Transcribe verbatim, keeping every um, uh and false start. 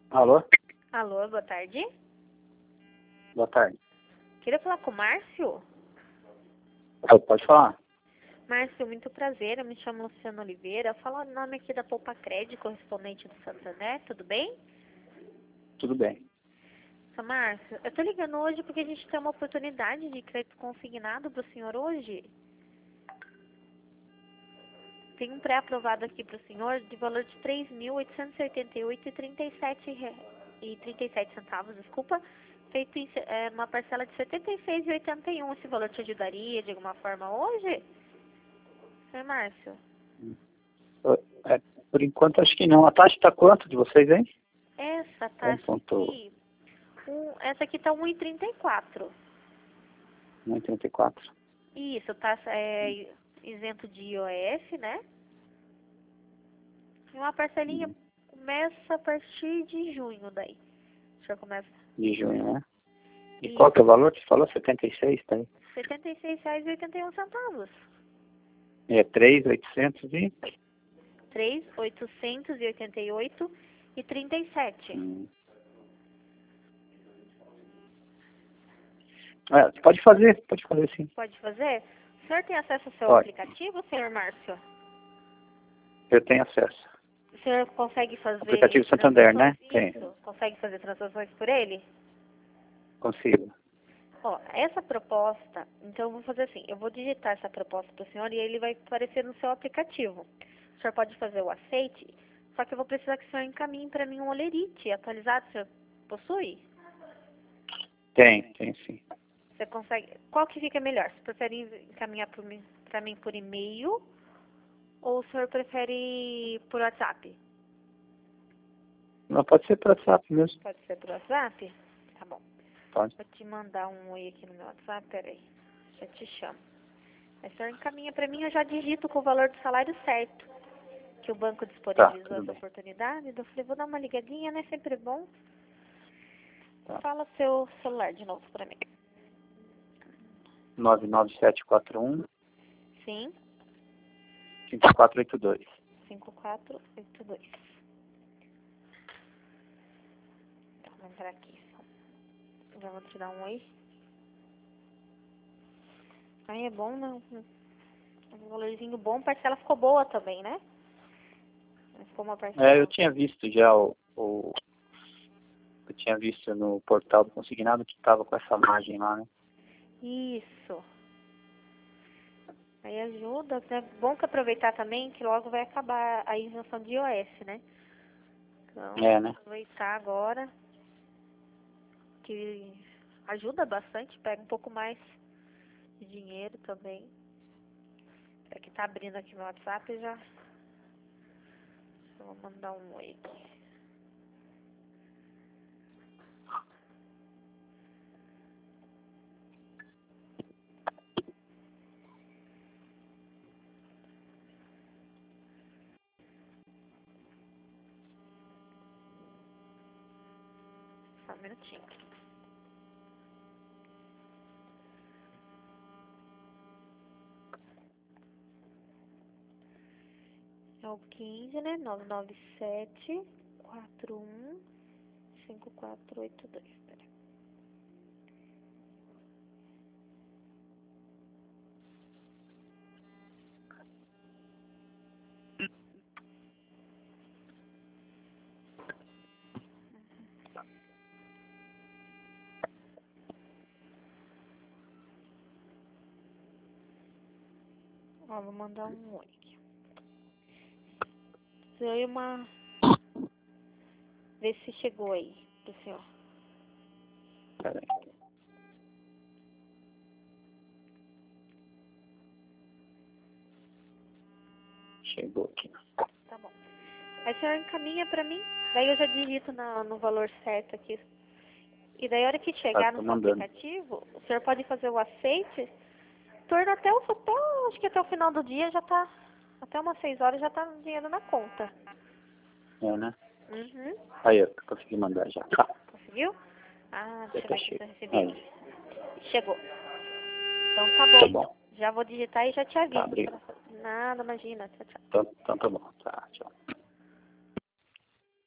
Alô? Alô, boa tarde. Boa tarde. Queria falar com o Márcio. Ah, pode falar. Márcio, muito prazer. Eu me chamo Luciano Oliveira. Eu falo o nome aqui da Poupa Crédito, correspondente do Santander. Tudo bem? Tudo bem. Seu Márcio, eu tô ligando hoje porque a gente tem uma oportunidade de crédito consignado pro senhor hoje. Tem um pré-aprovado aqui pro senhor de valor de três mil oitocentos e oitenta e oito reais e trinta e sete centavos, desculpa, feito em é, uma parcela de setenta e seis reais e oitenta e um. Esse valor te ajudaria de alguma forma hoje? Senhor Márcio? É, por enquanto acho que não. A taxa está quanto de vocês, hein? Essa taxa aqui, um, essa aqui tá um vírgula trinta e quatro. um vírgula trinta e quatro. Isso, taxa é isento de I O F, né? E uma parcelinha Hum. começa a partir de junho daí. O senhor começa. De junho, né? E Isso. qual que é o valor? Você falou setenta e seis, tá aí? setenta e seis reais e oitenta e um centavos. É três mil oitocentos e... três mil oitocentos e oitenta e oito reais e trinta e sete. Hum. É, pode fazer, pode fazer sim. Pode fazer? O senhor tem acesso ao seu Pode. aplicativo, senhor Márcio? Eu tenho acesso. O senhor consegue fazer Aplicativo Santander, né? transações? Tem. Isso? Consegue fazer transações por ele? Consigo. Ó, essa proposta, então eu vou fazer assim, eu vou digitar essa proposta para o senhor e ele vai aparecer no seu aplicativo. O senhor pode fazer o aceite, só que eu vou precisar que o senhor encaminhe para mim um olerite atualizado. O senhor possui? Tem, tem sim. Você consegue? Qual que fica melhor? Você prefere encaminhar para mim por e-mail ou o senhor prefere por WhatsApp? Não, pode ser para WhatsApp mesmo. Pode ser por WhatsApp? Tá bom. Pode. Vou te mandar um oi aqui no meu WhatsApp, peraí. Já te chamo. Aí o senhor encaminha para mim, eu já digito com o valor do salário certo. Que o banco Tá, disponibilizou tudo essa bem. oportunidade. Eu falei, vou dar uma ligadinha, né? Sempre bom. Tá. Fala seu celular de novo para mim. nove nove sete quatro um Sim, cinco quatro oito dois. cinco quatro oito dois. Então, vou entrar aqui. Já vou te dar um oi. Aí é bom, né? Um valorzinho bom. Parcela ficou boa também, né? Ficou uma parcela. É, eu tinha visto já o, o eu tinha visto no portal do consignado que estava com essa margem lá, né? Isso. Aí ajuda, é bom que aproveitar também que logo vai acabar a isenção de I O F, né? Então, É, né? aproveitar agora, que ajuda bastante, pega um pouco mais de dinheiro também. É que tá abrindo aqui meu WhatsApp, já eu vou mandar um oi aqui. Só um minutinho. É o quinze, né? nove nove sete quatro um cinco quatro oito dois. Peraí. Ó, vou mandar um oi aqui. Foi uma... Vê se chegou aí pro senhor. Peraí. Chegou aqui. Tá bom. Aí o senhor encaminha pra mim, daí eu já digito no, no valor certo aqui. E daí a hora que Tá, chegar tô no seu mandando. aplicativo, o senhor pode fazer o aceite, torna até o até, acho que até o final do dia já tá, até umas seis horas já tá o dinheiro na conta. É, né? Uhum. Aí, eu consegui mandar já. Tá. Conseguiu? Ah, Já deixa eu tá ver aqui se chego. eu recebi Aí. aqui. Chegou. Então tá bom, Tá então. bom. Já vou digitar e já te Tá, aviso. obrigado. Nada, imagina. Tchau, tchau. Então, então tá bom. Tá, tchau.